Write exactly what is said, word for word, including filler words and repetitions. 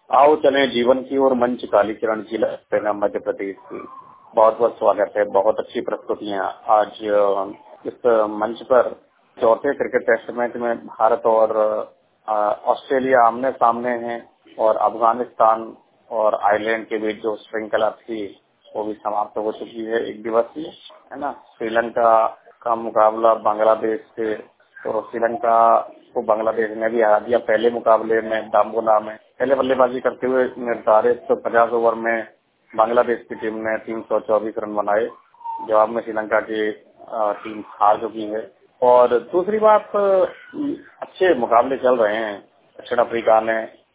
आओ चले जीवन की ओर मंच कालीचरण जी लहरा मध्य प्रदेश की। बहुत बहुत स्वागत है। बहुत अच्छी प्रस्तुतियां आज अ, इस मंच पर चौथे क्रिकेट टेस्ट मैच में भारत और अ, ऑस्ट्रेलिया आमने सामने हैं और अफगानिस्तान और आयरलैंड के बीच जो श्रृंखला थी वो भी समाप्त हो चुकी है, एक दिवसीय, है ना। श्रीलंका का मुकाबला बांग्लादेश से, तो श्रीलंका को बांग्लादेश ने भी हरा दिया पहले मुकाबले में दामोला में। पहले बल्लेबाजी करते हुए निर्धारित तो पचास ओवर में बांग्लादेश की टीम ने तीन सौ चौबीस रन बनाए। जवाब में श्रीलंका की अ, टीम हार चुकी है। और दूसरी बात, अ, अच्छे मुकाबले चल रहे हैं। दक्षिण अफ्रीका ने